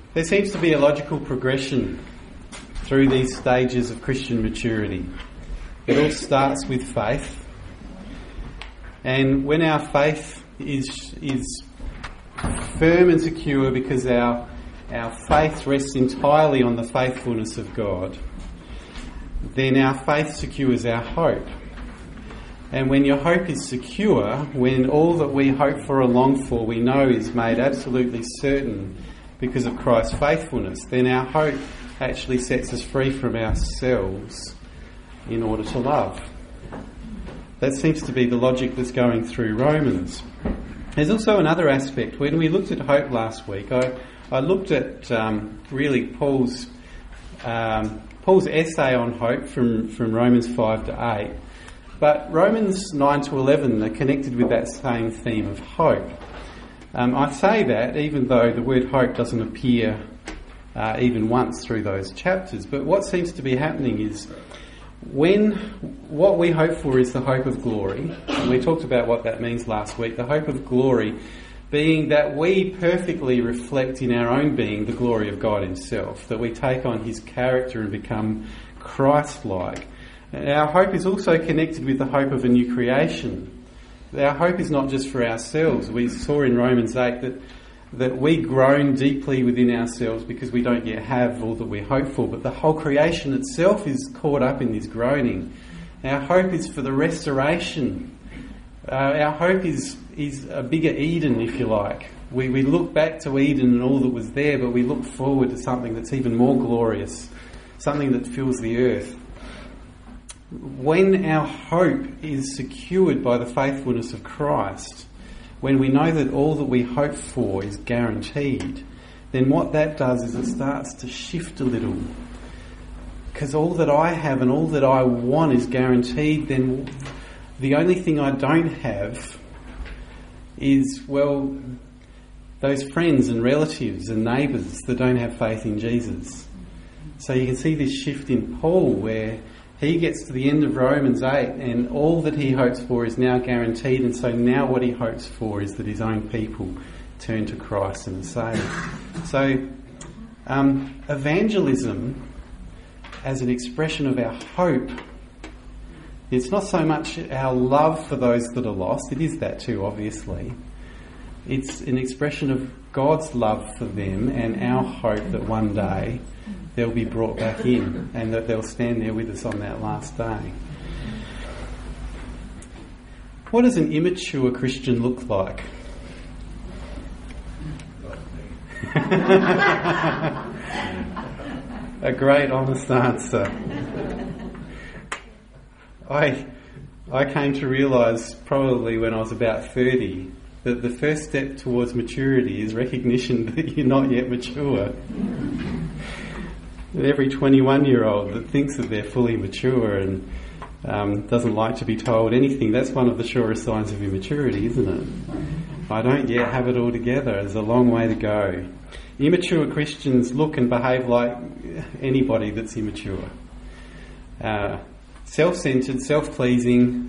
There seems to be a logical progression through these stages of Christian maturity. It all starts with faith, and when our faith is firm and secure because our faith rests entirely on the faithfulness of God, then our faith secures our hope. And when your hope is secure, when all that we hope for or long for we know is made absolutely certain because of Christ's faithfulness, then our hope actually sets us free from ourselves in order to love. That seems to be the logic that's going through Romans. There's also another aspect. When we looked at hope last week, I looked at really Paul's essay on hope from Romans 5 to 8. But Romans 9 to 11 are connected with that same theme of hope. I say that even though the word hope doesn't appear even once through those chapters. But what seems to be happening is when what we hope for is the hope of glory, and we talked about what that means last week, the hope of glory being that we perfectly reflect in our own being the glory of God himself, that we take on his character and become Christ-like. Our hope is also connected with the hope of a new creation. Our hope is not just for ourselves. We saw in Romans 8 that we groan deeply within ourselves because we don't yet have all that we hope for, but the whole creation itself is caught up in this groaning. Our hope is for the restoration. Our hope is a bigger Eden, if you like. We look back to Eden and all that was there, but we look forward to something that's even more glorious, something that fills the earth. When our hope is secured by the faithfulness of Christ, when we know that all that we hope for is guaranteed, then what that does is it starts to shift a little. Because all that I have and all that I want is guaranteed, then the only thing I don't have is, well, those friends and relatives and neighbours that don't have faith in Jesus. So you can see this shift in Paul where he gets to the end of Romans 8 and all that he hopes for is now guaranteed, and so now what he hopes for is that his own people turn to Christ and are saved. So evangelism as an expression of our hope, it's not so much our love for those that are lost, it is that too obviously. It's an expression of God's love for them and our hope that one day they'll be brought back in and that they'll stand there with us on that last day. What does an immature Christian look like? A great honest answer. I came to realise probably when I was about 30 that the first step towards maturity is recognition that you're not yet mature. Every 21-year-old that thinks that they're fully mature and doesn't like to be told anything, that's one of the surest signs of immaturity, isn't it? I don't yet have it all together. There's a long way to go. Immature Christians look and behave like anybody that's immature. Self-centred, self-pleasing,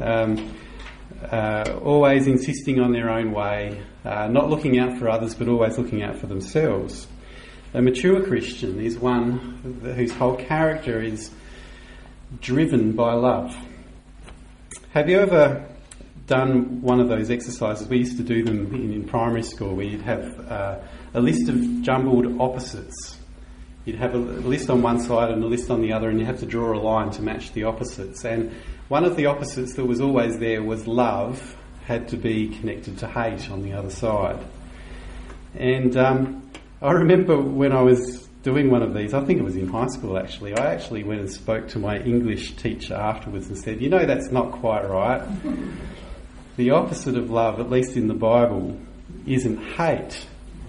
always insisting on their own way, not looking out for others but always looking out for themselves. A mature Christian is one whose whole character is driven by love. Have you ever done one of those exercises? We used to do them in primary school where you'd have a list of jumbled opposites. You'd have a list on one side and a list on the other, and you have to draw a line to match the opposites. And one of the opposites that was always there was love had to be connected to hate on the other side. And I remember when I was doing one of these, I think it was in high school actually, I actually went and spoke to my English teacher afterwards and said, that's not quite right. The opposite of love, at least in the Bible, isn't hate.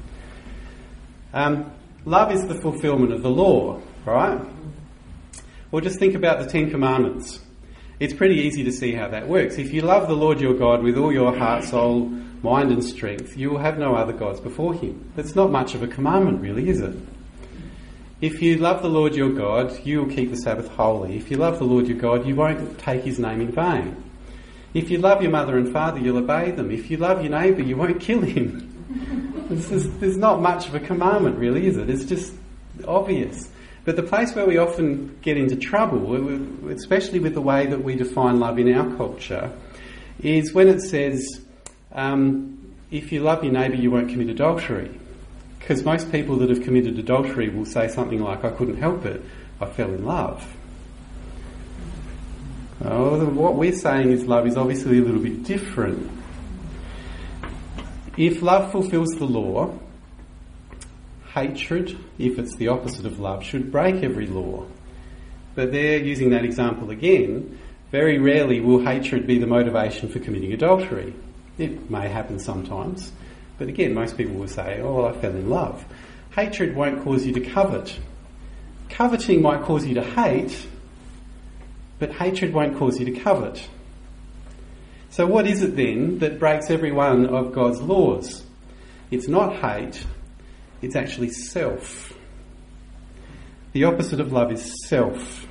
Love is the fulfilment of the law, right? Well, just think about the Ten Commandments. It's pretty easy to see how that works. If you love the Lord your God with all your heart, soul, mind and strength, you will have no other gods before him. That's not much of a commandment really, is it? If you love the Lord your God, you will keep the Sabbath holy. If you love the Lord your God, you won't take his name in vain. If you love your mother and father, you'll obey them. If you love your neighbour, you won't kill him. There's not much of a commandment, really, is it? It's just obvious. But the place where we often get into trouble, especially with the way that we define love in our culture, is when it says, if you love your neighbour, you won't commit adultery. Because most people that have committed adultery will say something like, I couldn't help it, I fell in love. Oh, what we're saying is love is obviously a little bit different. If love fulfills the law, hatred, if it's the opposite of love, should break every law. But they're using that example again. Very rarely will hatred be the motivation for committing adultery. It may happen sometimes, but again, most people will say, oh, well, I fell in love. Hatred won't cause you to covet. Coveting might cause you to hate, but hatred won't cause you to covet. So what is it then that breaks every one of God's laws? It's not hate, it's actually self. The opposite of love is self.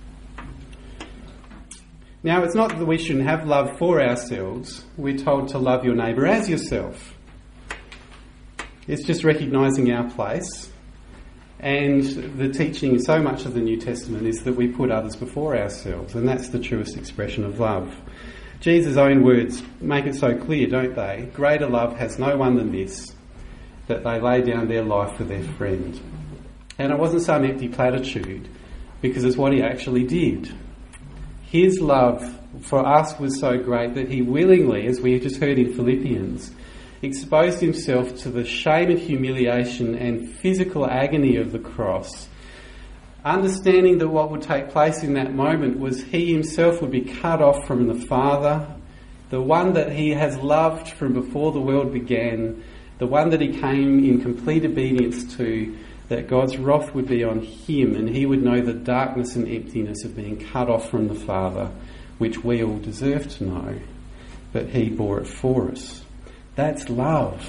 Now, it's not that we shouldn't have love for ourselves. We're told to love your neighbour as yourself. It's just recognising our place. And the teaching, so much of the New Testament, is that we put others before ourselves. And that's the truest expression of love. Jesus' own words make it so clear, don't they? Greater love has no one than this, that they lay down their life for their friend. And it wasn't some empty platitude, because it's what he actually did. His love for us was so great that he willingly, as we just heard in Philippians, exposed himself to the shame and humiliation and physical agony of the cross, understanding that what would take place in that moment was he himself would be cut off from the Father, the one that he has loved from before the world began, the one that he came in complete obedience to, that God's wrath would be on him and he would know the darkness and emptiness of being cut off from the Father, which we all deserve to know, but he bore it for us. That's love.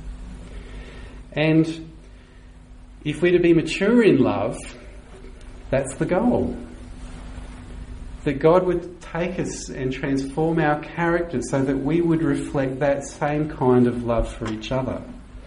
And if we're to be mature in love, that's the goal. That God would take us and transform our character so that we would reflect that same kind of love for each other.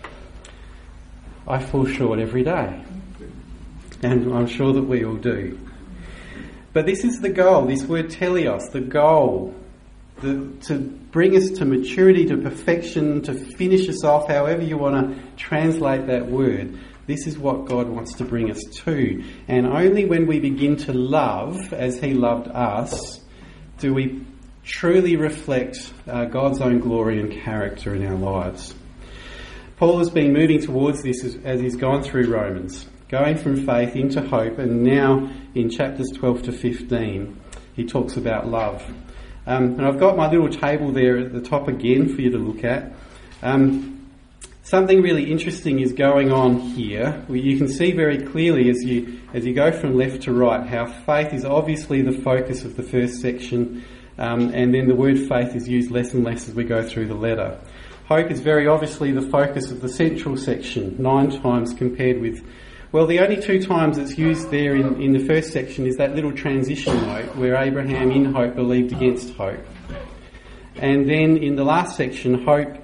I fall short every day, and I'm sure that we all do. But this is the goal, this word teleos, the goal, to bring us to maturity, to perfection, to finish us off, however you want to translate that word. This is what God wants to bring us to. And only when we begin to love as he loved us do we truly reflect God's own glory and character in our lives. Paul has been moving towards this as he's gone through Romans, going from faith into hope, and now in chapters 12 to 15 he talks about love. And I've got my little table there at the top again for you to look at. Something really interesting is going on here. You can see very clearly as you go from left to right how faith is obviously the focus of the first section, and then the word faith is used less and less as we go through the letter. Hope is very obviously the focus of the central section, 9 times compared with, well, the only 2 times it's used there in the first section is that little transition note where Abraham in hope believed against hope. And then in the last section, hope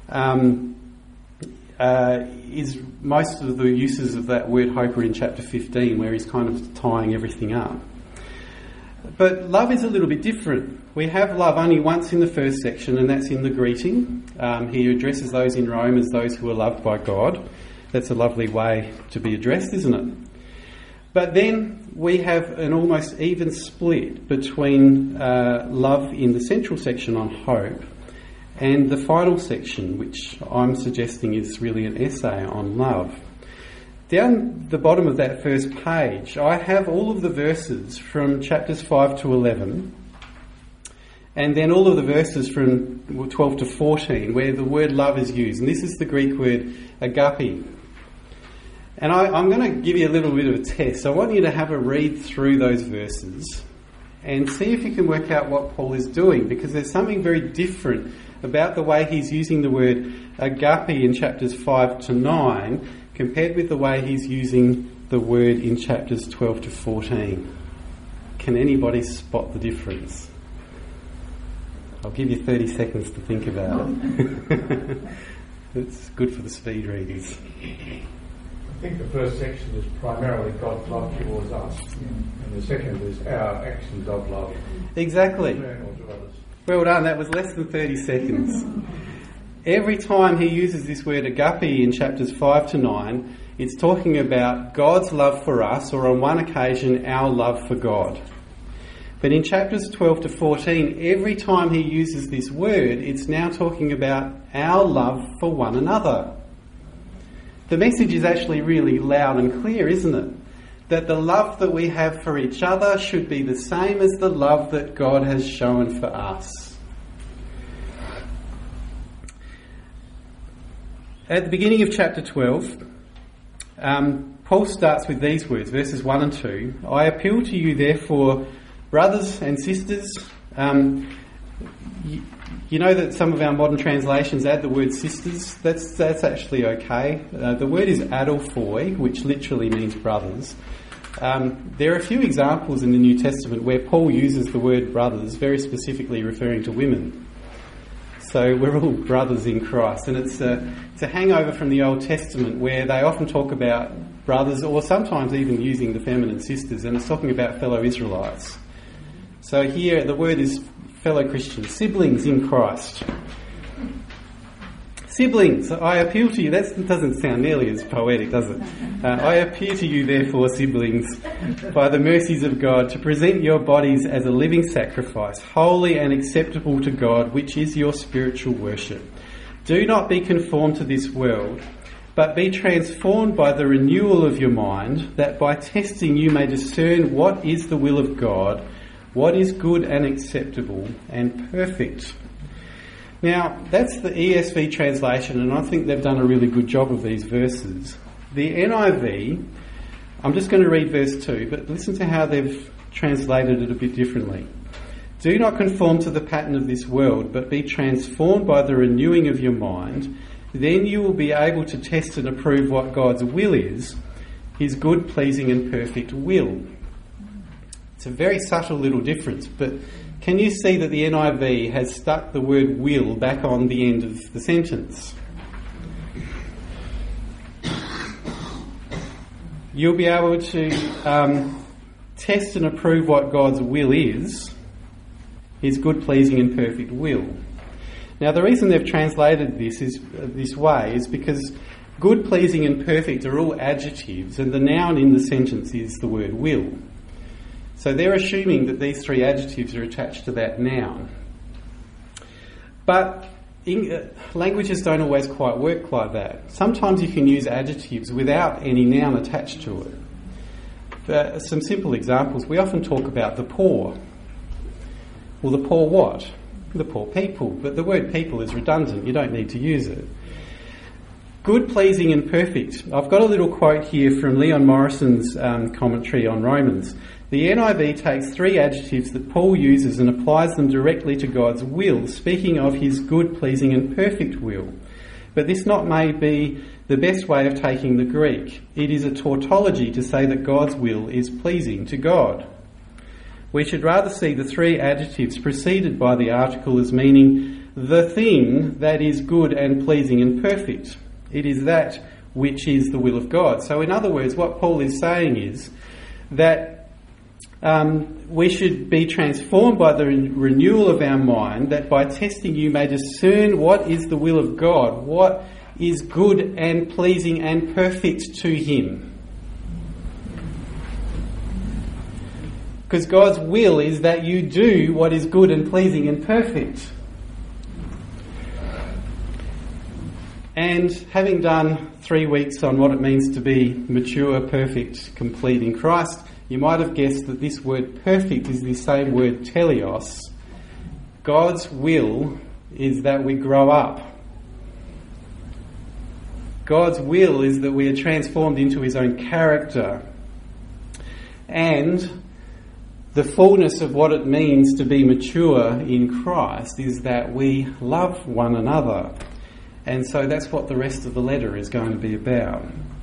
is most of the uses of that word hope are in chapter 15 where he's kind of tying everything up. But love is a little bit different. We have love only once in the first section, and that's in the greeting. He addresses those in Rome as those who are loved by God. That's a lovely way to be addressed, isn't it? But then we have an almost even split between love in the central section on hope and the final section, which I'm suggesting is really an essay on love. Down the bottom of that first page, I have all of the verses from chapters 5 to 11, and then all of the verses from 12 to 14 where the word love is used. And this is the Greek word agape. And I'm going to give you a little bit of a test. I want you to have a read through those verses and see if you can work out what Paul is doing, because there's something very different about the way he's using the word agape in chapters 5 to 9 compared with the way he's using the word in chapters 12 to 14. Can anybody spot the difference? I'll give you 30 seconds to think about it. It's good for the speed readers. I think the first section is primarily God's love towards us, and the second is our actions of love. Exactly. Well done, that was less than 30 seconds. Every time he uses this word agape in chapters 5 to 9, it's talking about God's love for us, or on one occasion, our love for God. But in chapters 12 to 14, every time he uses this word, it's now talking about our love for one another. The message is actually really loud and clear, isn't it? That the love that we have for each other should be the same as the love that God has shown for us. At the beginning of chapter 12, Paul starts with these words, verses 1 and 2. I appeal to you, therefore, brothers and sisters. You know that some of our modern translations add the word sisters. That's actually okay. The word is adelphoi, which literally means brothers. There are a few examples in the New Testament where Paul uses the word brothers, very specifically referring to women. So we're all brothers in Christ. And it's a hangover from the Old Testament where they often talk about brothers, or sometimes even using the feminine sisters, and it's talking about fellow Israelites. So here the word is fellow Christians, siblings in Christ. Siblings, I appeal to you. That doesn't sound nearly as poetic, does it? I appeal to you, therefore, siblings, by the mercies of God, to present your bodies as a living sacrifice, holy and acceptable to God, which is your spiritual worship. Do not be conformed to this world, but be transformed by the renewal of your mind, that by testing you may discern what is the will of God, what is good and acceptable and perfect. Now, that's the ESV translation, and I think they've done a really good job of these verses. The NIV, I'm just going to read verse 2, but listen to how they've translated it a bit differently. Do not conform to the pattern of this world, but be transformed by the renewing of your mind. Then you will be able to test and approve what God's will is, his good, pleasing and perfect will. It's a very subtle little difference, but can you see that the NIV has stuck the word will back on the end of the sentence? You'll be able to test and approve what God's will is, his good, pleasing and perfect will. Now, the reason they've translated this way is because good, pleasing and perfect are all adjectives, and the noun in the sentence is the word will. So they're assuming that these three adjectives are attached to that noun. But languages don't always quite work like that. Sometimes you can use adjectives without any noun attached to it. For some simple examples, we often talk about the poor. Well, the poor what? The poor people. But the word people is redundant. You don't need to use it. Good, pleasing and perfect. I've got a little quote here from Leon Morrison's commentary on Romans. The NIV takes three adjectives that Paul uses and applies them directly to God's will, speaking of his good, pleasing and perfect will. But this not may be the best way of taking the Greek. It is a tautology to say that God's will is pleasing to God. We should rather see the three adjectives preceded by the article as meaning the thing that is good and pleasing and perfect. It is that which is the will of God. So in other words, what Paul is saying is that we should be transformed by the renewal of our mind, that by testing you may discern what is the will of God, what is good and pleasing and perfect to him. Because God's will is that you do what is good and pleasing and perfect. And having done 3 weeks on what it means to be mature, perfect, complete in Christ, you might have guessed that this word perfect is the same word teleos. God's will is that we grow up. God's will is that we are transformed into his own character. And the fullness of what it means to be mature in Christ is that we love one another. And so that's what the rest of the letter is going to be about.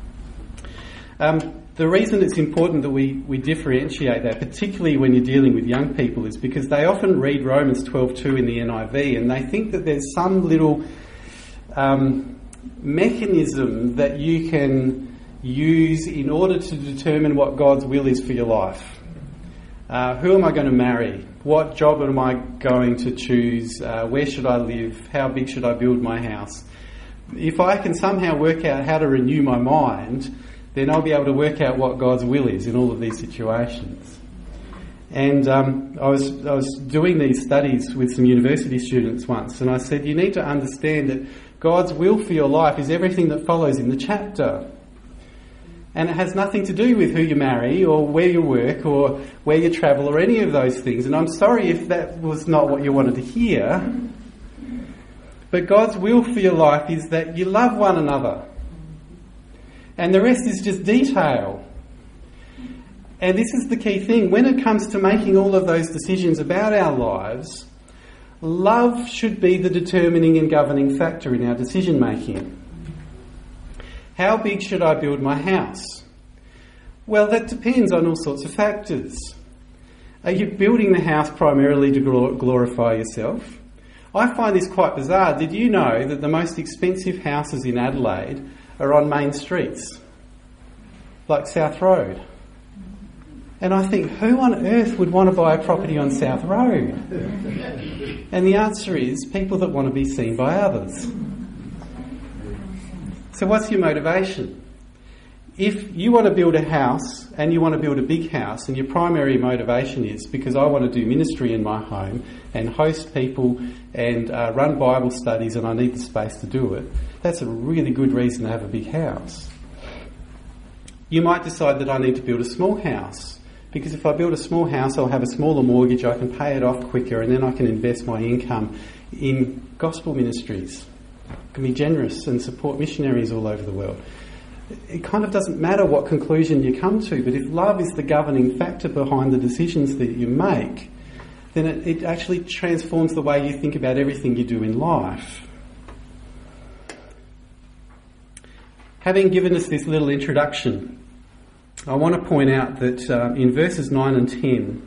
The reason it's important that we differentiate that, particularly when you're dealing with young people, is because they often read Romans 12:2 in the NIV and they think that there's some little mechanism that you can use in order to determine what God's will is for your life. Who am I going to marry? What job am I going to choose? Where should I live? How big should I build my house? If I can somehow work out how to renew my mind, then I'll be able to work out what God's will is in all of these situations. And I was doing these studies with some university students once, and I said, you need to understand that God's will for your life is everything that follows in the chapter. And it has nothing to do with who you marry or where you work or where you travel or any of those things. And I'm sorry if that was not what you wanted to hear. But God's will for your life is that you love one another. And the rest is just detail. And this is the key thing. When it comes to making all of those decisions about our lives, love should be the determining and governing factor in our decision making. How big should I build my house? Well, that depends on all sorts of factors. Are you building the house primarily to glorify yourself? I find this quite bizarre. Did you know that the most expensive houses in Adelaide are on main streets, like South Road? And I think, who on earth would want to buy a property on South Road? And the answer is people that want to be seen by others. So what's your motivation? If you want to build a house and you want to build a big house and your primary motivation is because I want to do ministry in my home and host people and run Bible studies and I need the space to do it, that's a really good reason to have a big house. You might decide that I need to build a small house because if I build a small house I'll have a smaller mortgage, I can pay it off quicker and then I can invest my income in gospel ministries. Can be generous and support missionaries all over the world. It kind of doesn't matter what conclusion you come to, but if love is the governing factor behind the decisions that you make, then it actually transforms the way you think about everything you do in life. Having given us this little introduction, I want to point out that in verses 9 and 10,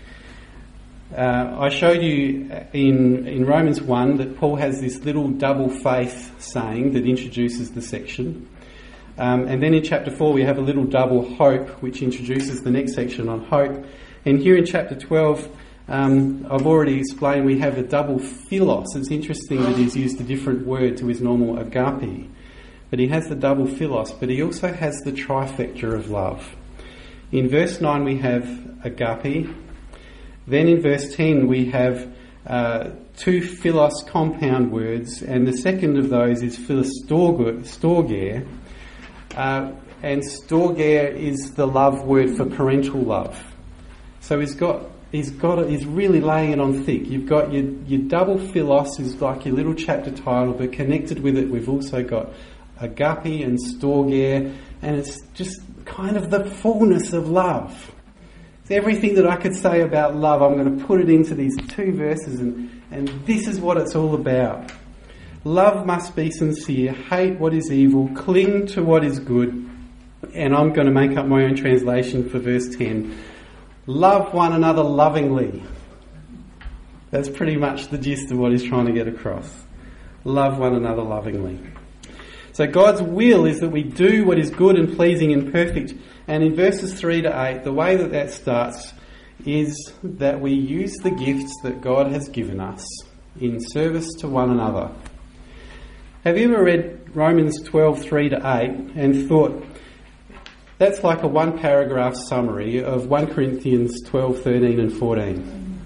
I showed you in Romans 1 that Paul has this little double faith saying that introduces the section. And then in chapter 4 we have a little double hope which introduces the next section on hope. And here in chapter 12 I've already explained we have a double philos. It's interesting that he's used a different word to his normal agape. But he has the double philos, but he also has the trifecta of love. In verse 9 we have agape. Then in verse 10 we have two philos compound words, and the second of those is philostorgere, and storgere is the love word for parental love. So he's really laying it on thick. You've got your double philos is like your little chapter title, but connected with it we've also got agape and storgere, and it's just kind of the fullness of love. Everything that I could say about love, I'm going to put it into these two verses, and this is what it's all about. Love must be sincere, hate what is evil, cling to what is good, and I'm going to make up my own translation for verse 10. Love one another lovingly. That's pretty much the gist of what he's trying to get across. Love one another lovingly. So God's will is that we do what is good and pleasing and perfect. And in verses 3 to 8, the way that starts is that we use the gifts that God has given us in service to one another. Have you ever read Romans 12:3 to 8 and thought, that's like a one paragraph summary of 1 Corinthians 12, 13 and 14.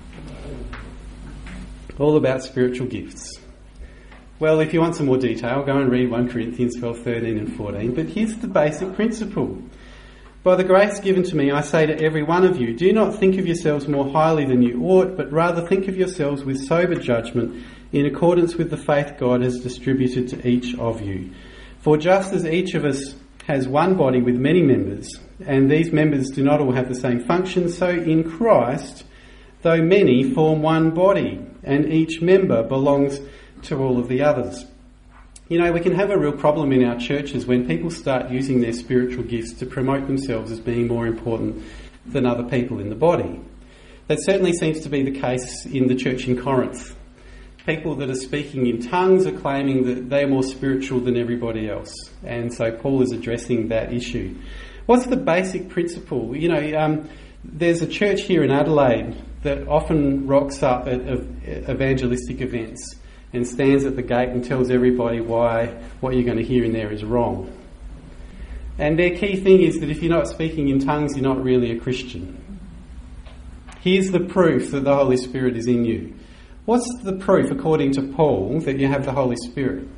All about spiritual gifts. Well, if you want some more detail, go and read 1 Corinthians 12, 13 and 14. But here's the basic principle. By the grace given to me, I say to every one of you, do not think of yourselves more highly than you ought, but rather think of yourselves with sober judgment in accordance with the faith God has distributed to each of you. For just as each of us has one body with many members, and these members do not all have the same function, so in Christ, though many form one body, and each member belongs to all of the others. You know, we can have a real problem in our churches when people start using their spiritual gifts to promote themselves as being more important than other people in the body. That certainly seems to be the case in the church in Corinth. People that are speaking in tongues are claiming that they're more spiritual than everybody else. And so Paul is addressing that issue. What's the basic principle? There's a church here in Adelaide that often rocks up at evangelistic events and stands at the gate and tells everybody why what you're going to hear in there is wrong. And their key thing is that if you're not speaking in tongues, you're not really a Christian. Here's the proof that the Holy Spirit is in you. What's the proof, according to Paul, that you have the Holy Spirit?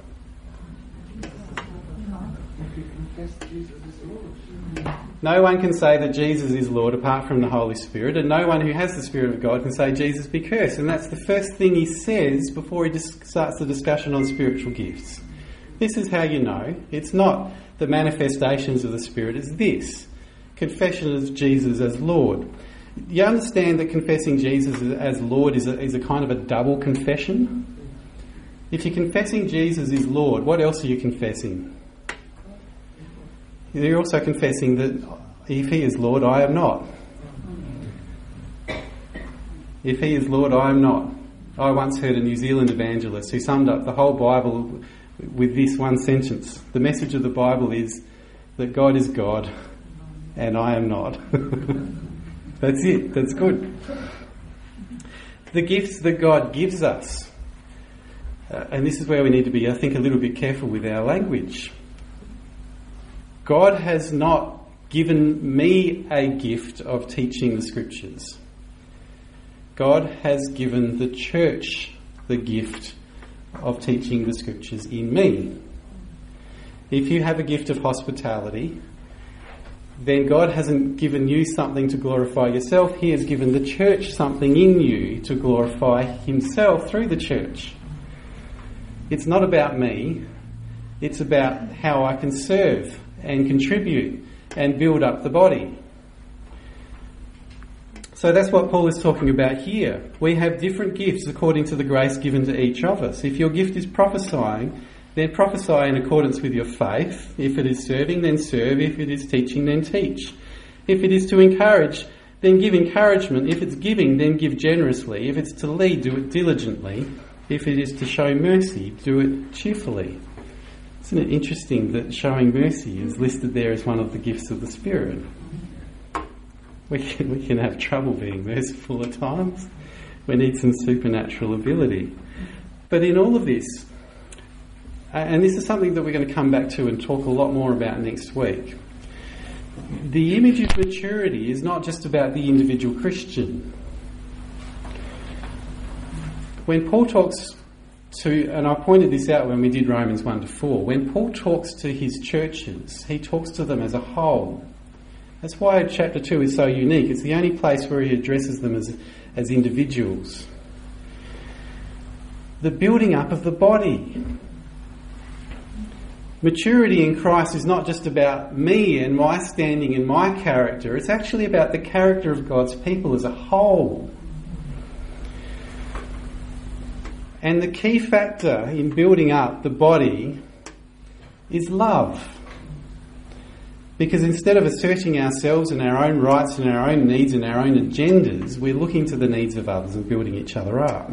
No one can say that Jesus is Lord apart from the Holy Spirit, and no one who has the Spirit of God can say Jesus be cursed. And that's the first thing he says before he starts the discussion on spiritual gifts. This is how you know. It's not the manifestations of the Spirit, it's this. Confession of Jesus as Lord. You understand that confessing Jesus as Lord is a kind of a double confession? If you're confessing Jesus is Lord, what else are you confessing? You're also confessing that if he is Lord, I am not. If he is Lord, I am not. I once heard a New Zealand evangelist who summed up the whole Bible with this one sentence. The message of the Bible is that God is God and I am not. That's it. That's good. The gifts that God gives us, and this is where we need to be, I think, a little bit careful with our language. God has not given me a gift of teaching the Scriptures. God has given the church the gift of teaching the Scriptures in me. If you have a gift of hospitality, then God hasn't given you something to glorify yourself. He has given the church something in you to glorify himself through the church. It's not about me. It's about how I can serve and contribute and build up the body. So that's what Paul is talking about here. We have different gifts according to the grace given to each of us. If your gift is prophesying, then prophesy in accordance with your faith. If it is serving, then serve. If it is teaching, then teach. If it is to encourage, then give encouragement. If it's giving, then give generously. If it's to lead, do it diligently. If it is to show mercy, do it cheerfully. Isn't it interesting that showing mercy is listed there as one of the gifts of the Spirit? We can have trouble being merciful at times. We need some supernatural ability. But in all of this, and this is something that we're going to come back to and talk a lot more about next week, the image of maturity is not just about the individual Christian. When Paul talks to, and I pointed this out when we did Romans 1-4, when Paul talks to his churches, he talks to them as a whole. That's why chapter 2 is so unique. It's the only place where he addresses them as individuals. The building up of the body. Maturity in Christ is not just about me and my standing and my character. It's actually about the character of God's people as a whole. And the key factor in building up the body is love. Because instead of asserting ourselves and our own rights and our own needs and our own agendas, we're looking to the needs of others and building each other up.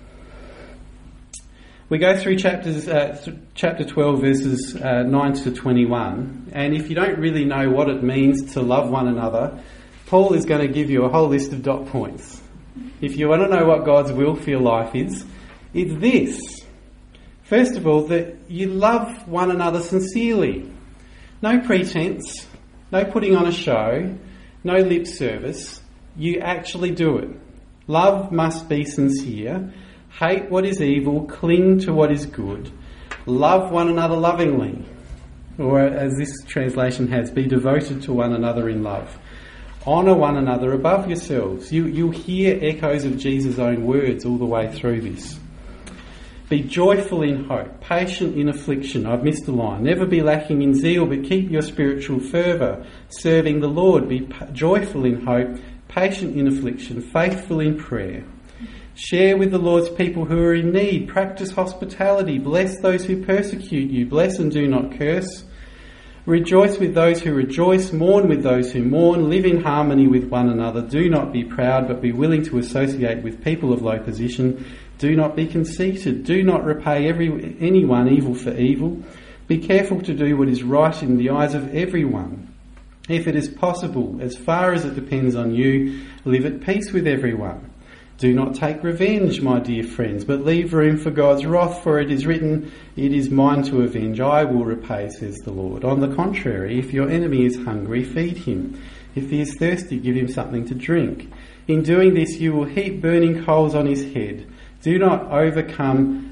We go through chapter 12, verses 9 to 21, and if you don't really know what it means to love one another, Paul is going to give you a whole list of dot points. If you want to know what God's will for your life is, it's this. First of all, that you love one another sincerely. No pretense, no putting on a show, no lip service. You actually do it. Love must be sincere. Hate what is evil, cling to what is good. Love one another lovingly. Or as this translation has, be devoted to one another in love. Honour one another above yourselves. You'll hear echoes of Jesus' own words all the way through this. Be joyful in hope, patient in affliction. I've missed a line. Never be lacking in zeal, but keep your spiritual fervour, serving the Lord. Be joyful in hope, patient in affliction, faithful in prayer. Share with the Lord's people who are in need. Practice hospitality. Bless those who persecute you. Bless and do not curse. Rejoice with those who rejoice. Mourn with those who mourn. Live in harmony with one another. Do not be proud, but be willing to associate with people of low position. Do not be conceited. Do not repay anyone evil for evil. Be careful to do what is right in the eyes of everyone. If it is possible, as far as it depends on you, live at peace with everyone. Do not take revenge, my dear friends, but leave room for God's wrath, for it is written, "It is mine to avenge, I will repay, says the Lord." On the contrary, if your enemy is hungry, feed him. If he is thirsty, give him something to drink. In doing this, you will heap burning coals on his head. Do not overcome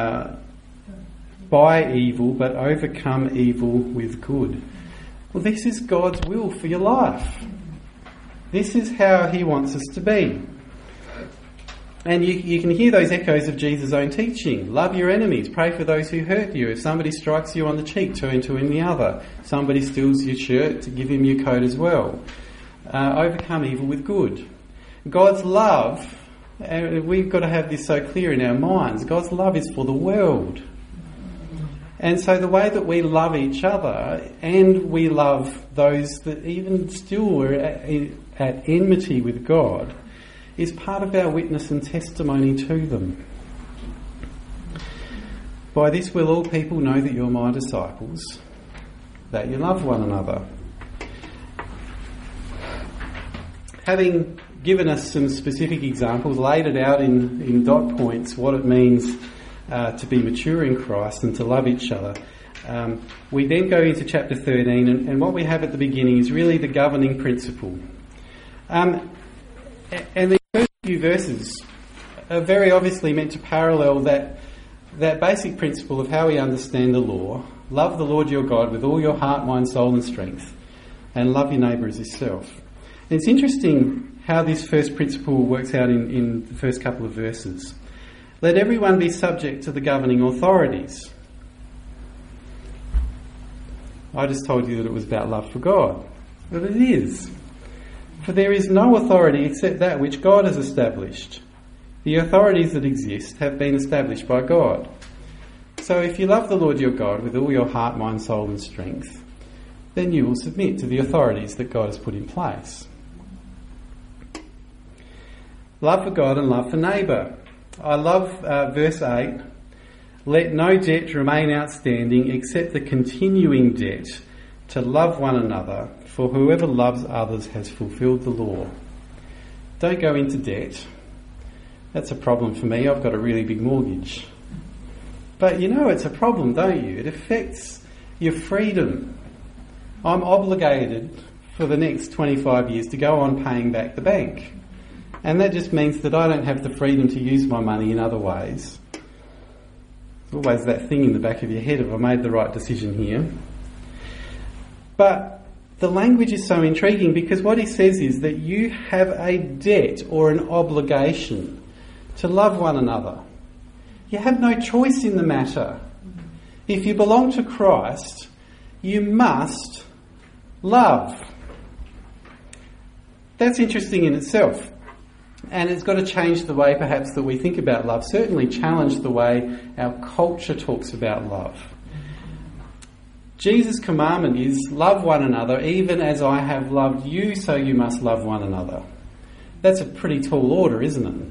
by evil, but overcome evil with good. Well, this is God's will for your life. This is how he wants us to be. And you can hear those echoes of Jesus' own teaching. Love your enemies. Pray for those who hurt you. If somebody strikes you on the cheek, turn to him the other. If somebody steals your shirt, to give him your coat as well. Overcome evil with good. God's love, we've got to have this so clear in our minds, God's love is for the world. And so the way that we love each other and we love those that even still are at enmity with God is part of our witness and testimony to them. By this will all people know that you're my disciples, that you love one another. Having given us some specific examples, laid it out in dot points what it means to be mature in Christ and to love each other, we then go into chapter 13, and what we have at the beginning is really the governing principle. And the first few verses are very obviously meant to parallel that basic principle of how we understand the law. Love the Lord your God with all your heart, mind, soul and strength, and love your neighbour as yourself. And it's interesting how this first principle works out in the first couple of verses. Let everyone be subject to the governing authorities. I just told you that it was about love for God. But it is. For there is no authority except that which God has established. The authorities that exist have been established by God. So if you love the Lord your God with all your heart, mind, soul and strength, then you will submit to the authorities that God has put in place. Love for God and love for neighbour. I love verse 8. Let no debt remain outstanding except the continuing debt to love one another, for whoever loves others has fulfilled the law. Don't go into debt. That's a problem for me. I've got a really big mortgage. But you know it's a problem, don't you? It affects your freedom. I'm obligated for the next 25 years to go on paying back the bank. And that just means that I don't have the freedom to use my money in other ways. There's always that thing in the back of your head, have I made the right decision here? But the language is so intriguing because what he says is that you have a debt or an obligation to love one another. You have no choice in the matter. If you belong to Christ, you must love. That's interesting in itself. And it's got to change the way perhaps that we think about love, certainly challenge the way our culture talks about love. Jesus' commandment is love one another even as I have loved you, so you must love one another. That's a pretty tall order, isn't it?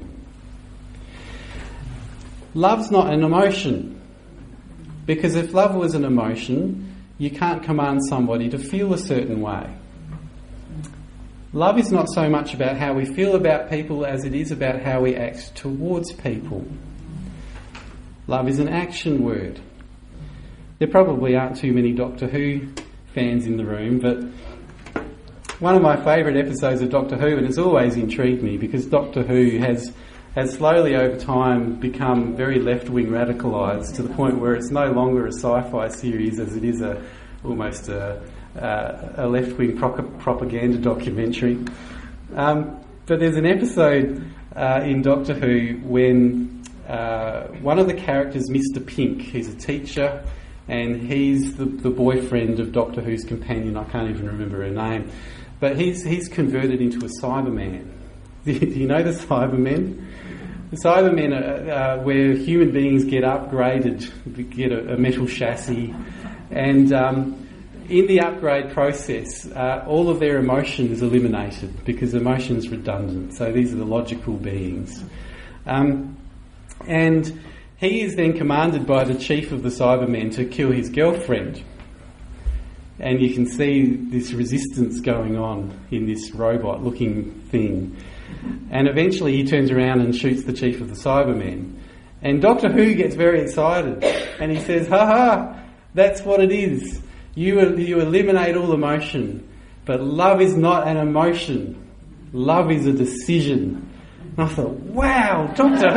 Love's not an emotion, because if love was an emotion, you can't command somebody to feel a certain way. Love is not so much about how we feel about people as it is about how we act towards people. Love is an action word. There probably aren't too many Doctor Who fans in the room, but one of my favourite episodes of Doctor Who, and it's always intrigued me because Doctor Who has slowly over time become very left-wing radicalised to the point where it's no longer a sci-fi series as it is almost a left-wing propaganda documentary. But there's an episode in Doctor Who when one of the characters, Mr. Pink, he's a teacher and he's the boyfriend of Doctor Who's companion. I can't even remember her name. But he's converted into a Cyberman. Do you know the Cybermen? The Cybermen are where human beings get upgraded, get a metal chassis, and in the upgrade process, all of their emotion is eliminated because emotion is redundant. So these are the logical beings. And he is then commanded by the chief of the Cybermen to kill his girlfriend. And you can see this resistance going on in this robot-looking thing. And eventually he turns around and shoots the chief of the Cybermen. And Doctor Who gets very excited. And he says, "Ha ha, that's what it is. You eliminate all emotion. But love is not an emotion. Love is a decision." And I thought, wow, Doctor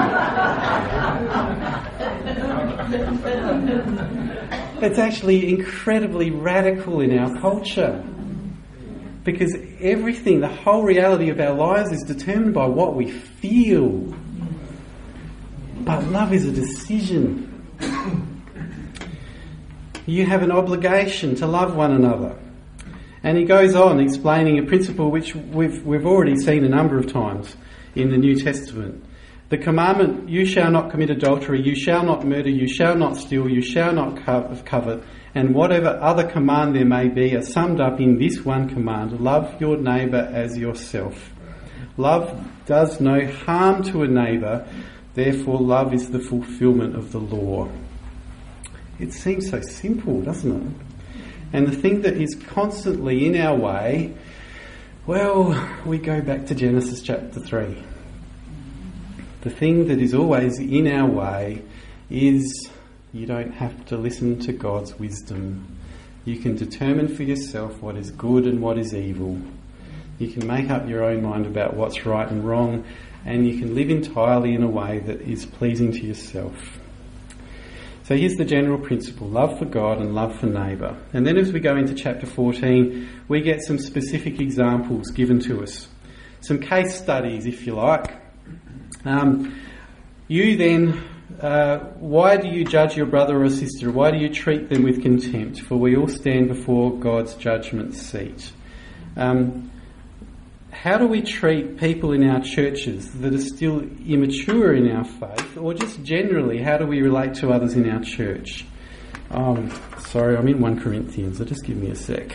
Who! It's actually incredibly radical in our culture. Because everything, the whole reality of our lives is determined by what we feel. But love is a decision. You have an obligation to love one another. And he goes on explaining a principle which we've already seen a number of times in the New Testament. The commandment, you shall not commit adultery, you shall not murder, you shall not steal, you shall not covet, and whatever other command there may be are summed up in this one command: love your neighbour as yourself. Love does no harm to a neighbour, therefore love is the fulfilment of the law. It seems so simple, doesn't it? And the thing that is constantly in our way, well, we go back to Genesis chapter 3. The thing that is always in our way is you don't have to listen to God's wisdom. You can determine for yourself what is good and what is evil. You can make up your own mind about what's right and wrong, and you can live entirely in a way that is pleasing to yourself. So here's the general principle: love for God and love for neighbour. And then as we go into chapter 14, we get some specific examples given to us. Some case studies, if you like. You then, why do you judge your brother or sister? Why do you treat them with contempt? For we all stand before God's judgment seat. How do we treat people in our churches that are still immature in our faith, or just generally, how do we relate to others in our church? Sorry, I'm in 1 Corinthians, so just give me a sec.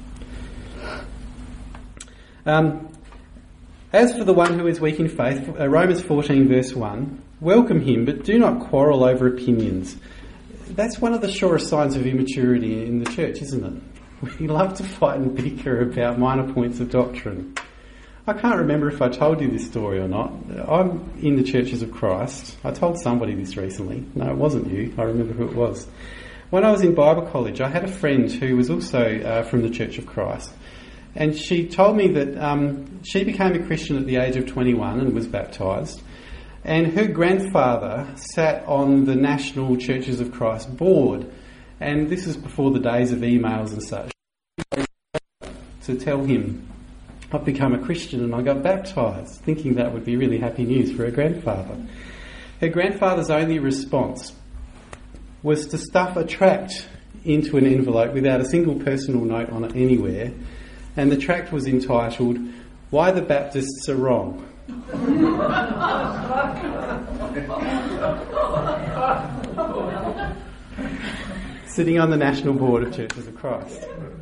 As for the one who is weak in faith, Romans 14 verse 1, welcome him, but do not quarrel over opinions. That's one of the surest signs of immaturity in the church, isn't it? We love to fight and bicker about minor points of doctrine. I can't remember if I told you this story or not. I'm in the Churches of Christ. I told somebody this recently. No, it wasn't you. I remember who it was. When I was in Bible college, I had a friend who was also from the Church of Christ. And she told me that she became a Christian at the age of 21 and was baptised. And her grandfather sat on the National Churches of Christ board. And this is before the days of emails and such. To tell him, I've become a Christian and I got baptised, thinking that would be really happy news for her grandfather. Her grandfather's only response was to stuff a tract into an envelope without a single personal note on it anywhere, and the tract was entitled, "Why the Baptists Are Wrong." Sitting on the National Board of Churches of Christ.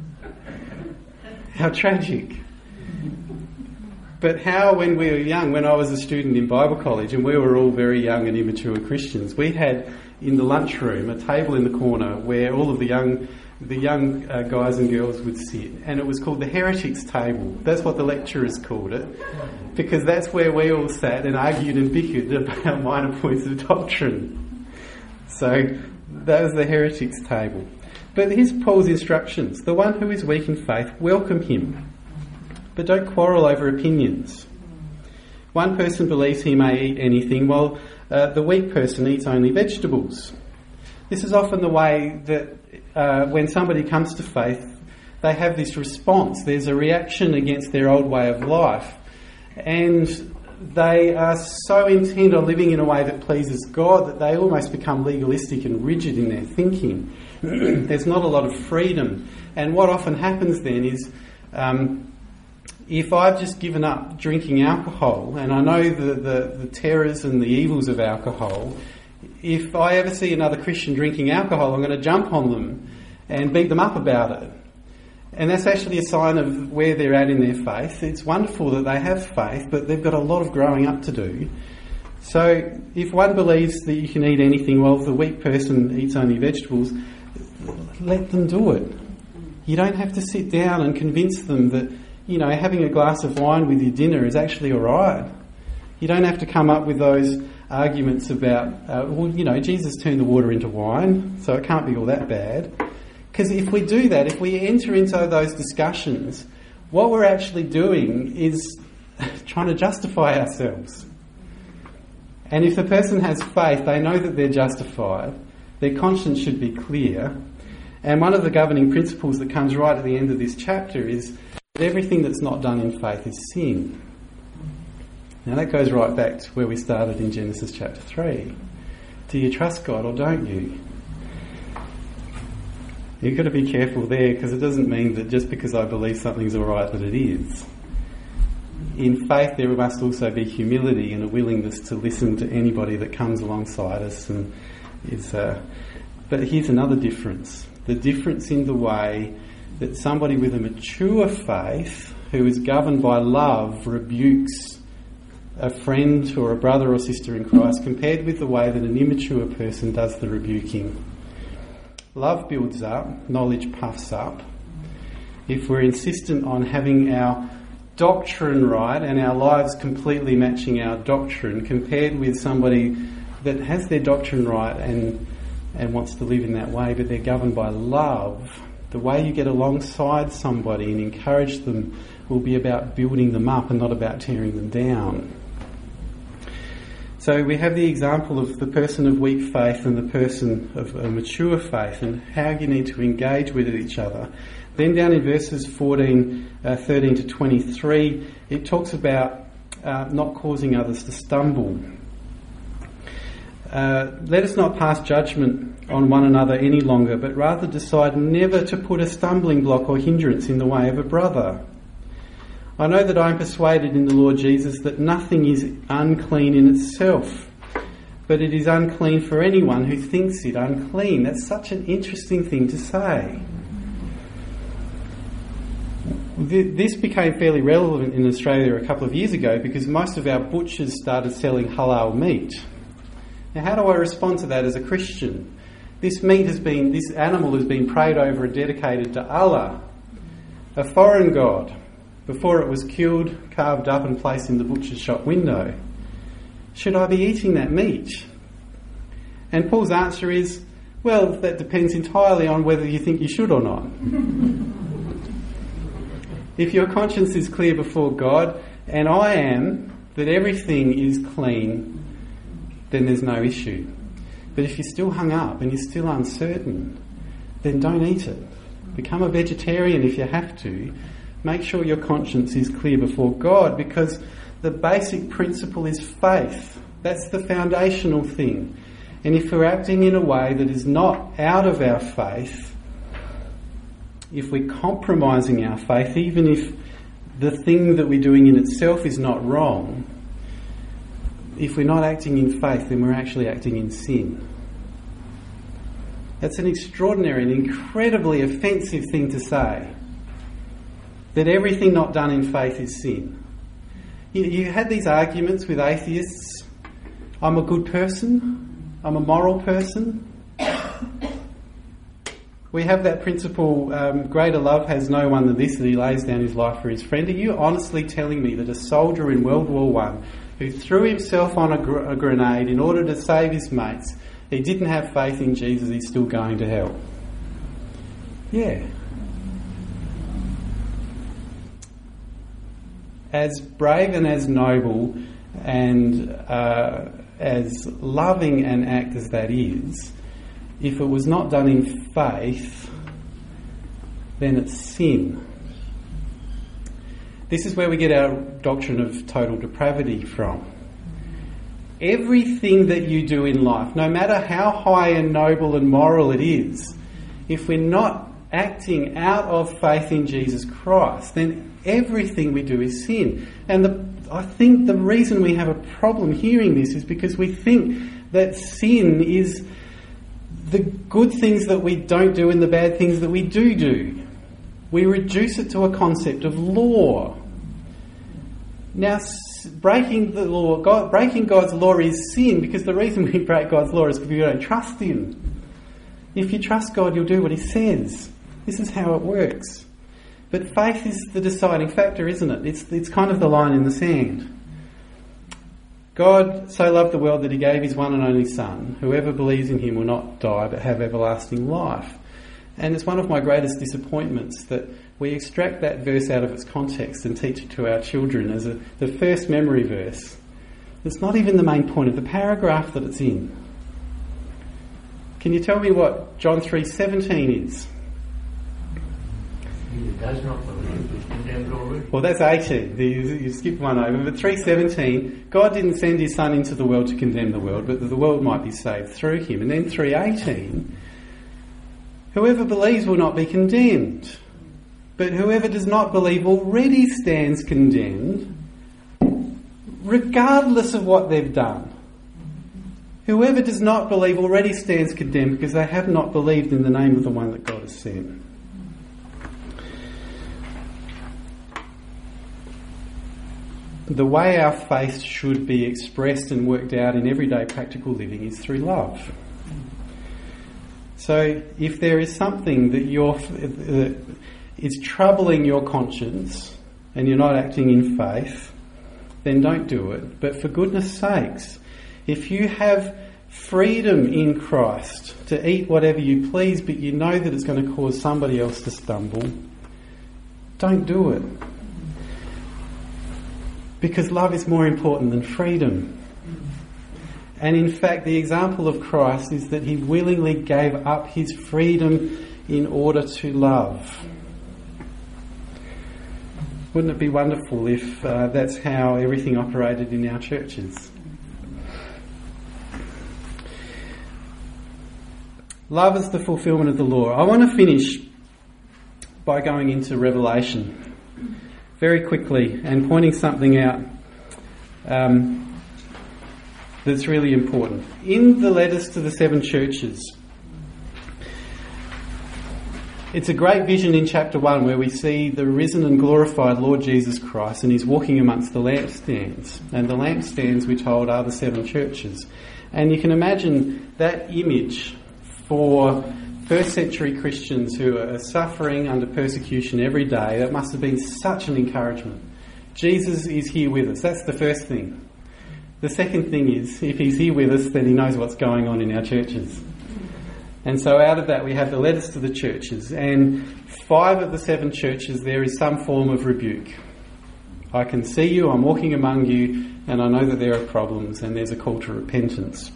How tragic. But how, when we were young, when I was a student in Bible college, and we were all very young and immature Christians, we had in the lunchroom a table in the corner where all of the young guys and girls would sit, and it was called the heretics table. That's what the lecturers called it, because that's where we all sat and argued and bickered about minor points of doctrine. So that was the heretics table. But here's Paul's instructions: the one who is weak in faith, welcome him, but don't quarrel over opinions. One person believes he may eat anything, while the weak person eats only vegetables. This is often the way that when somebody comes to faith, they have this response. There's a reaction against their old way of life, and they are so intent on living in a way that pleases God that they almost become legalistic and rigid in their thinking. There's not a lot of freedom, and what often happens then is if I've just given up drinking alcohol, and I know the terrors and the evils of alcohol, if I ever see another Christian drinking alcohol, I'm going to jump on them and beat them up about it. And that's actually a sign of where they're at in their faith. It's wonderful that they have faith, but they've got a lot of growing up to do So if one believes that you can eat anything while the weak person eats only vegetables, let them do it. You don't have to sit down and convince them that, having a glass of wine with your dinner is actually all right. You don't have to come up with those arguments about, Jesus turned the water into wine, so it can't be all that bad. Because if we do that, if we enter into those discussions, what we're actually doing is trying to justify ourselves. And if the person has faith, they know that they're justified. Their conscience should be clear. And one of the governing principles that comes right at the end of this chapter is that everything that's not done in faith is sin. Now that goes right back to where we started in Genesis chapter 3. Do you trust God or don't you? You've got to be careful there, because it doesn't mean that just because I believe something's all right that it is. In faith there must also be humility and a willingness to listen to anybody that comes alongside us. But here's another difference. The difference in the way that somebody with a mature faith who is governed by love rebukes a friend or a brother or sister in Christ compared with the way that an immature person does the rebuking. Love builds up, knowledge puffs up. If we're insistent on having our doctrine right and our lives completely matching our doctrine compared with somebody that has their doctrine right and wants to live in that way, but they're governed by love, the way you get alongside somebody and encourage them will be about building them up and not about tearing them down. So we have the example of the person of weak faith and the person of a mature faith and how you need to engage with each other. Then down in verses 13 to 23, it talks about not causing others to stumble. Let us not pass judgment on one another any longer, but rather decide never to put a stumbling block or hindrance in the way of a brother. I know that I am persuaded in the Lord Jesus that nothing is unclean in itself, but it is unclean for anyone who thinks it unclean. That's such an interesting thing to say. This became fairly relevant in Australia a couple of years ago because most of our butchers started selling halal meat. Now, how do I respond to that as a Christian? This animal has been prayed over and dedicated to Allah, a foreign god, before it was killed, carved up and placed in the butcher's shop window. Should I be eating that meat? And Paul's answer is, well, that depends entirely on whether you think you should or not. If your conscience is clear before God, and I am, that everything is clean, then there's no issue. But if you're still hung up and you're still uncertain, then don't eat it. Become a vegetarian if you have to. Make sure your conscience is clear before God, because the basic principle is faith. That's the foundational thing. And if we're acting in a way that is not out of our faith, if we're compromising our faith, even if the thing that we're doing in itself is not wrong, if we're not acting in faith, then we're actually acting in sin. That's an extraordinary and incredibly offensive thing to say. That everything not done in faith is sin. You had these arguments with atheists. I'm a good person. I'm a moral person. We have that principle, greater love has no one than this, that he lays down his life for his friend. Are you honestly telling me that a soldier in World War I who threw himself on a grenade in order to save his mates, he didn't have faith in Jesus, he's still going to hell? Yeah. As brave and as noble and as loving an act as that is, if it was not done in faith, then it's sin. This is where we get our doctrine of total depravity from. Everything that you do in life, no matter how high and noble and moral it is, if we're not acting out of faith in Jesus Christ, then everything we do is sin. And I think the reason we have a problem hearing this is because we think that sin is the good things that we don't do and the bad things that we do. We reduce it to a concept of law. Now, breaking the law, breaking God's law is sin, because the reason we break God's law is because we don't trust Him. If you trust God, you'll do what He says. This is how it works. But faith is the deciding factor, isn't it? It's kind of the line in the sand. God so loved the world that He gave His one and only Son. Whoever believes in Him will not die but have everlasting life. And it's one of my greatest disappointments that we extract that verse out of its context and teach it to our children as the first memory verse. It's not even the main point of the paragraph that it's in. Can you tell me what John 3:17 is? He who does not believe is condemned already. Well, that's 18. You skipped one over. But 3:17, God didn't send His Son into the world to condemn the world, but that the world might be saved through Him. And then 3:18, whoever believes will not be condemned, but whoever does not believe already stands condemned, regardless of what they've done. Whoever does not believe already stands condemned because they have not believed in the name of the one that God has sent. The way our faith should be expressed and worked out in everyday practical living is through love. So if there is something that is troubling your conscience and you're not acting in faith, then don't do it. But for goodness sakes, if you have freedom in Christ to eat whatever you please, but you know that it's going to cause somebody else to stumble, don't do it. Because love is more important than freedom. And in fact, the example of Christ is that He willingly gave up His freedom in order to love. Wouldn't it be wonderful if that's how everything operated in our churches? Love is the fulfilment of the law. I want to finish by going into Revelation very quickly and pointing something out that's really important. In the letters to the 7 churches, it's a great vision in chapter 1 where we see the risen and glorified Lord Jesus Christ, and He's walking amongst the lampstands. And the lampstands, we're told, are the 7 churches. And you can imagine that image for first century Christians who are suffering under persecution every day. That must have been such an encouragement. Jesus is here with us. That's the first thing. The second thing is, if He's here with us, then He knows what's going on in our churches. And so out of that we have the letters to the churches, and 5 of the 7 churches there is some form of rebuke. I can see you, I'm walking among you, and I know that there are problems, and there's a call to repentance.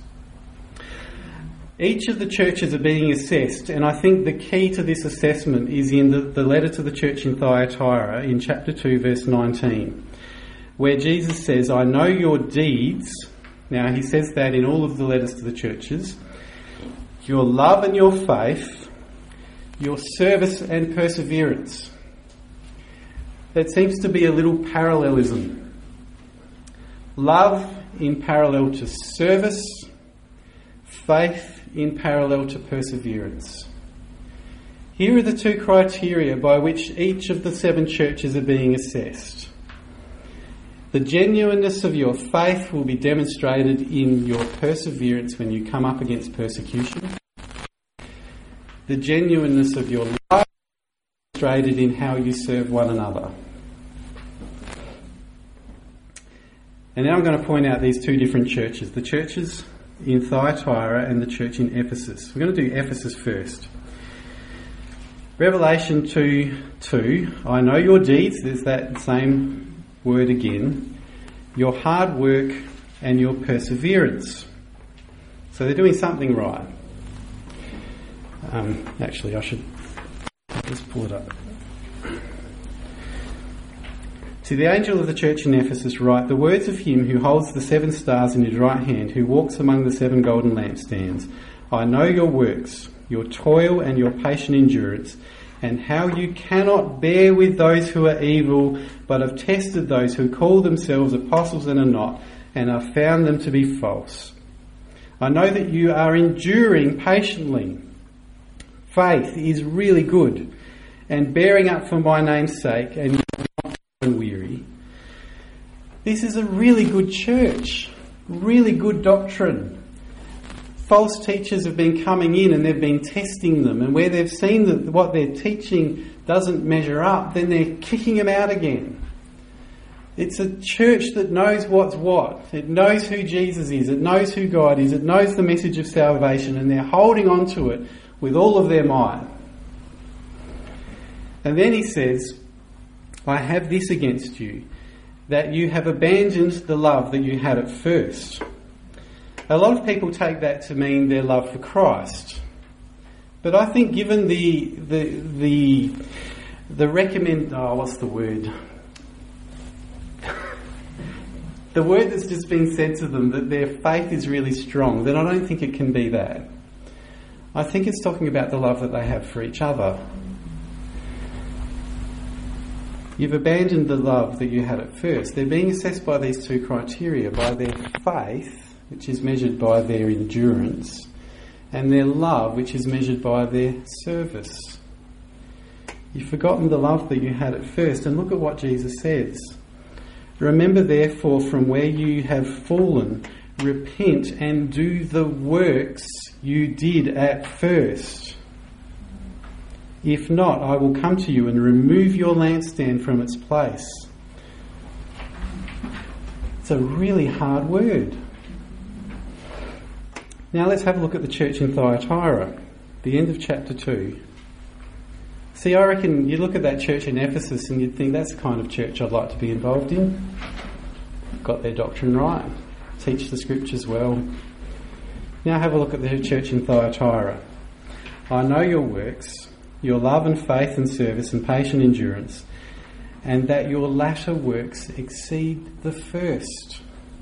Each of the churches are being assessed, and I think the key to this assessment is in the letter to the church in Thyatira in chapter 2 verse 19, where Jesus says, I know your deeds. Now He says that in all of the letters to the churches. Your love and your faith, your service and perseverance. That seems to be a little parallelism. Love in parallel to service, faith in parallel to perseverance. Here are the 2 criteria by which each of the 7 churches are being assessed. The genuineness of your faith will be demonstrated in your perseverance when you come up against persecution. The genuineness of your life is demonstrated in how you serve one another. And now I'm going to point out these 2 different churches. The churches in Thyatira and the church in Ephesus. We're going to do Ephesus first. Revelation 2:2. I know your deeds. There's that same word again. Your hard work and your perseverance. So they're doing something right. Actually, I should just pull it up. To the angel of the church in Ephesus write, the words of Him who holds the 7 stars in His right hand, who walks among the 7 golden lampstands. I know your works, your toil and your patient endurance, and how you cannot bear with those who are evil, but have tested those who call themselves apostles and are not, and have found them to be false. I know that you are enduring patiently. Faith is really good, and bearing up for my name's sake, and you're not weary. This is a really good church, really good doctrine. False teachers have been coming in and they've been testing them, and where they've seen that what they're teaching doesn't measure up, then they're kicking them out again. It's a church that knows what's what. It knows who Jesus is. It knows who God is. It knows the message of salvation, and they're holding on to it with all of their might. And then he says, I have this against you, that you have abandoned the love that you had at first. A lot of people take that to mean their love for Christ. But I think given the word that's just been said to them, that their faith is really strong, then I don't think it can be that. I think it's talking about the love that they have for each other. You've abandoned the love that you had at first. They're being assessed by these two criteria, by their faith, which is measured by their endurance, and their love, which is measured by their service. You've forgotten the love that you had at first, and look at what Jesus says. Remember therefore from where you have fallen, repent and do the works you did at first. If not, I will come to you and remove your lampstand from its place. It's a really hard word. Now let's have a look at the church in Thyatira, the end of chapter 2. See, I reckon you look at that church in Ephesus and you'd think that's the kind of church I'd like to be involved in. Got their doctrine right, teach the scriptures well. Now have a look at the church in Thyatira. I know your works, your love and faith and service and patient endurance, and that your latter works exceed the first.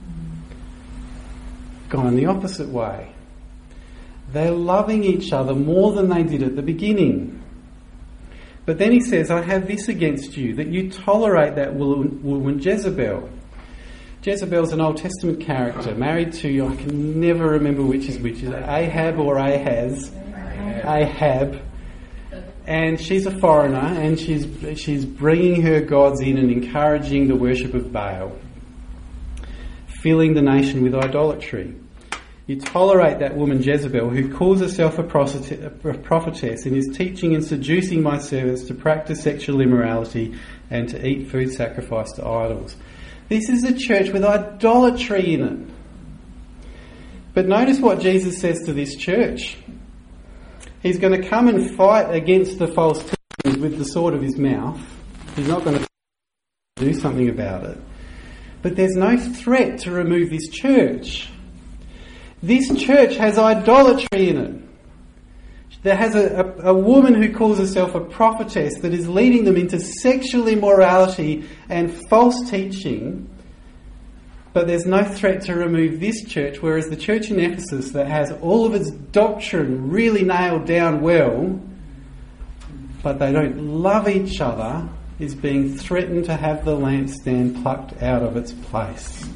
Gone the opposite way. They're loving each other more than they did at the beginning. But then he says, I have this against you, that you tolerate that woman Jezebel. Jezebel's an Old Testament character, married to, I can never remember which is Ahab or Ahaz. Ahab. And she's a foreigner, and she's bringing her gods in and encouraging the worship of Baal, filling the nation with idolatry. You tolerate that woman Jezebel, who calls herself a prophetess and is teaching and seducing my servants to practice sexual immorality and to eat food sacrificed to idols. This is a church with idolatry in it. But notice what Jesus says to this church. He's going to come and fight against the false teachers with the sword of his mouth. He's not going to do something about it. But there's no threat to remove this church. This church has idolatry in it. There has a woman who calls herself a prophetess that is leading them into sexual immorality and false teaching. But there's no threat to remove this church, whereas the church in Ephesus that has all of its doctrine really nailed down well, but they don't love each other, is being threatened to have the lampstand plucked out of its place.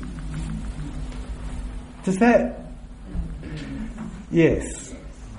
Does that... Yes.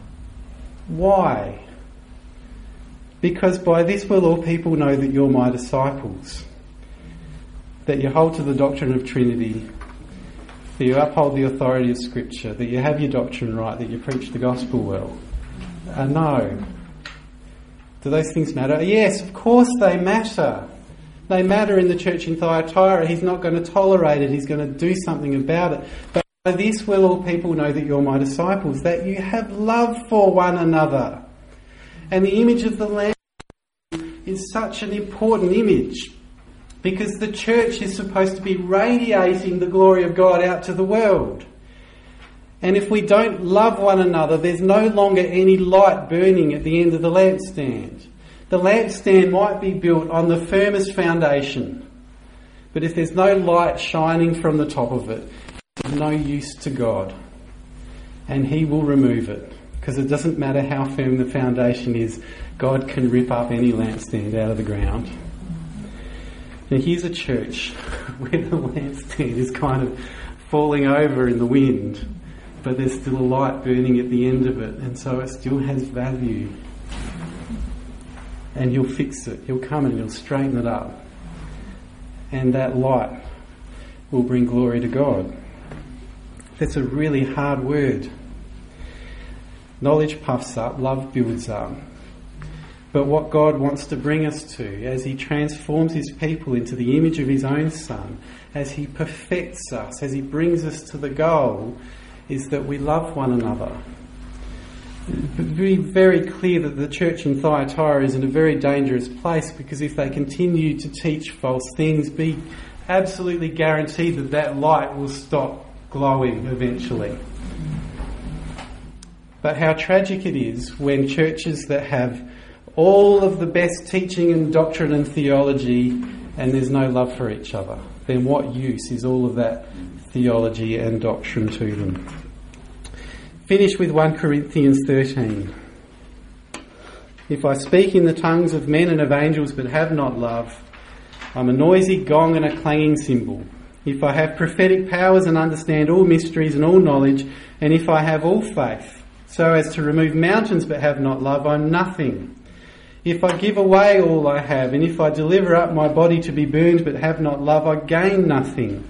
Why? Because by this will all people know that you're my disciples. That you hold to the doctrine of Trinity, that you uphold the authority of Scripture, that you have your doctrine right, that you preach the gospel well. No. Do those things matter? Yes, of course they matter. They matter in the church in Thyatira. He's not going to tolerate it. He's going to do something about it. But by this will all people know that you're my disciples, that you have love for one another. And the image of the Lamb is such an important image, because the church is supposed to be radiating the glory of God out to the world. And if we don't love one another, there's no longer any light burning at the end of the lampstand. The lampstand might be built on the firmest foundation, but if there's no light shining from the top of it, it's of no use to God. And He will remove it, because it doesn't matter how firm the foundation is, God can rip up any lampstand out of the ground. Now here's a church where the lampstand is kind of falling over in the wind, but there's still a light burning at the end of it, and so it still has value. And He'll fix it. He'll come and He'll straighten it up. And that light will bring glory to God. That's a really hard word. Knowledge puffs up, love builds up. But what God wants to bring us to, as he transforms his people into the image of his own Son, as he perfects us, as he brings us to the goal, is that we love one another. It's very, very clear that the church in Thyatira is in a very dangerous place, because if they continue to teach false things, be absolutely guaranteed that that light will stop glowing eventually. But how tragic it is when churches that have all of the best teaching and doctrine and theology and there's no love for each other. Then what use is all of that theology and doctrine to them? Finish with 1 Corinthians 13. If I speak in the tongues of men and of angels but have not love, I'm a noisy gong and a clanging cymbal. If I have prophetic powers and understand all mysteries and all knowledge, and if I have all faith, so as to remove mountains but have not love, I'm nothing. If I give away all I have, and if I deliver up my body to be burned but have not love, I gain nothing.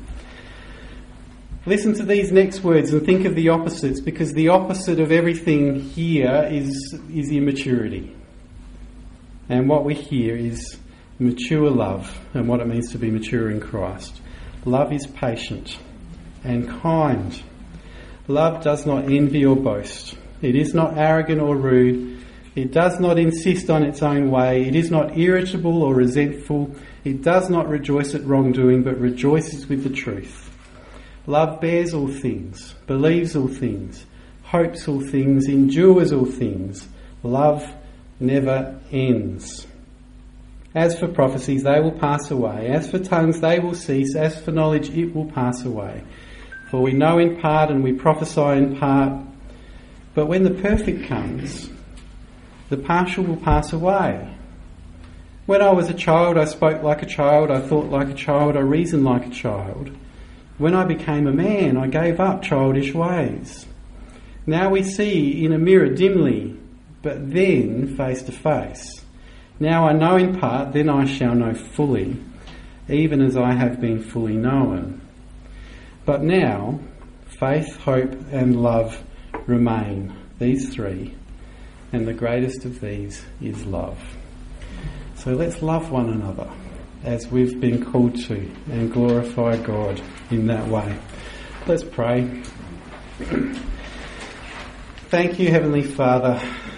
Listen to these next words and think of the opposites, because the opposite of everything here is immaturity. And what we hear is mature love and what it means to be mature in Christ. Love is patient and kind. Love does not envy or boast. It is not arrogant or rude. It does not insist on its own way. It is not irritable or resentful. It does not rejoice at wrongdoing, but rejoices with the truth. Love bears all things, believes all things, hopes all things, endures all things. Love never ends. As for prophecies, they will pass away. As for tongues, they will cease. As for knowledge, it will pass away. For we know in part and we prophesy in part. But when the perfect comes, the partial will pass away. When I was a child, I spoke like a child, I thought like a child, I reasoned like a child. When I became a man, I gave up childish ways. Now we see in a mirror dimly, but then face to face. Now I know in part, then I shall know fully, even as I have been fully known. But now, faith, hope and love remain, these three, and the greatest of these is love. So let's love one another as we've been called to, and glorify God in that way. Let's pray. Thank you, Heavenly Father,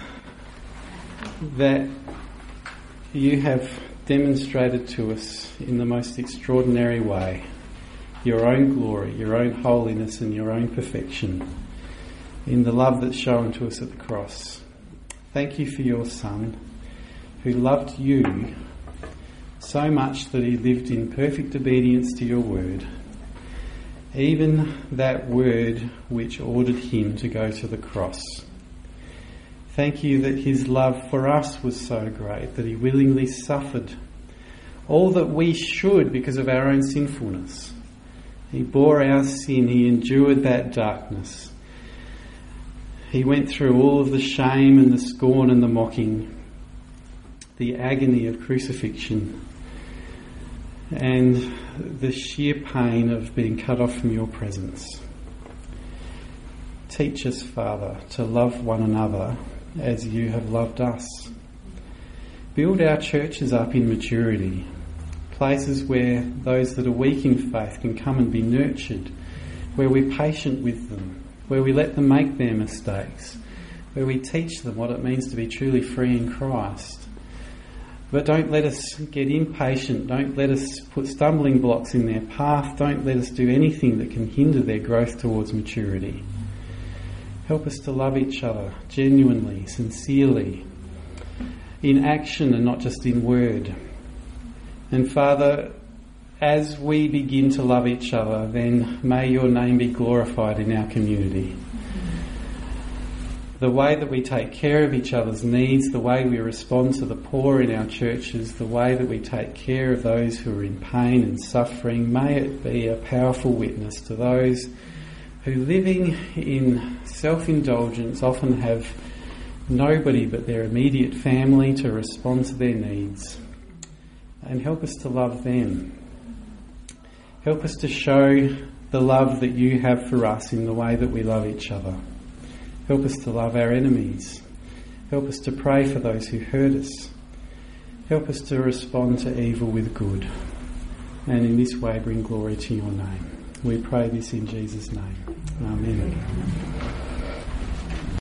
that you have demonstrated to us in the most extraordinary way your own glory, your own holiness and your own perfection in the love that's shown to us at the cross. Thank you for your Son, who loved you so much that he lived in perfect obedience to your word, even that word which ordered him to go to the cross. Thank you that his love for us was so great that he willingly suffered all that we should because of our own sinfulness. He bore our sin, he endured that darkness. He went through all of the shame and the scorn and the mocking, the agony of crucifixion, and the sheer pain of being cut off from your presence. Teach us, Father, to love one another as you have loved us. Build our churches up in maturity, places where those that are weak in faith can come and be nurtured, where we're patient with them, where we let them make their mistakes, where we teach them what it means to be truly free in Christ. But don't let us get impatient, don't let us put stumbling blocks in their path, don't let us do anything that can hinder their growth towards maturity. Help us to love each other genuinely, sincerely, in action and not just in word. And Father, as we begin to love each other, then may your name be glorified in our community. The way that we take care of each other's needs, the way we respond to the poor in our churches, the way that we take care of those who are in pain and suffering, may it be a powerful witness to those who, living in self-indulgence, often have nobody but their immediate family to respond to their needs. And help us to love them. Help us to show the love that you have for us in the way that we love each other. Help us to love our enemies. Help us to pray for those who hurt us. Help us to respond to evil with good. And in this way bring glory to your name. We pray this in Jesus' name. Amen.